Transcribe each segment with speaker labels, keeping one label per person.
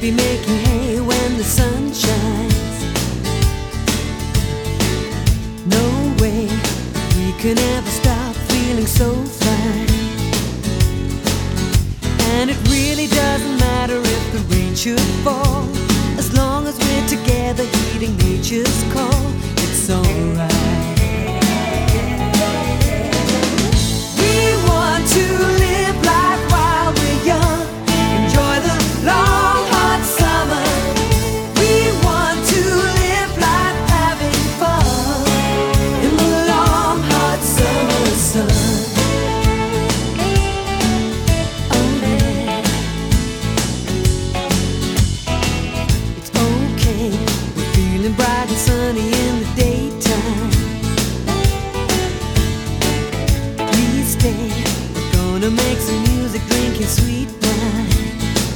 Speaker 1: be making hay when the sun shines. No way we can ever stop feeling so fine. And it really doesn't matter if the rain should fall, as long as we're together heeding nature's call. It's alright. We want to live life while we're young, enjoy the long hot summer. We want to live life having fun in the long hot summer sun. Oh yeah, it's okay, we're feeling bright and sunny in the daytime. Please stay, we're gonna make some music, drinking sweet wine.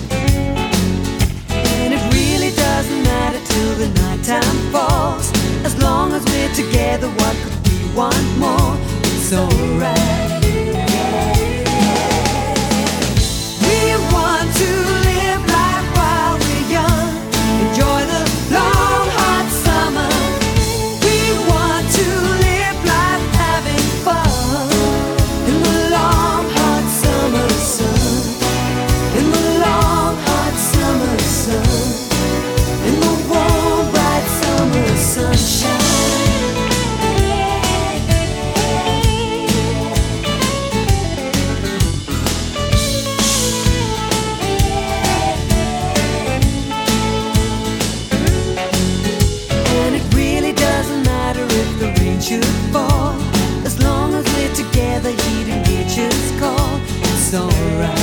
Speaker 1: And it really doesn't matter till the nighttime falls, as long as we're together, what could we want more? It's alright. We want to live life while we're young, enjoy the long hot summer. We want to live life having fun in the long hot summer sun, in the long hot summer sun, in the warm bright summer sunshine. And it really doesn't matter if the rain should fall, as long as we're together heeding nature's call. It's alright.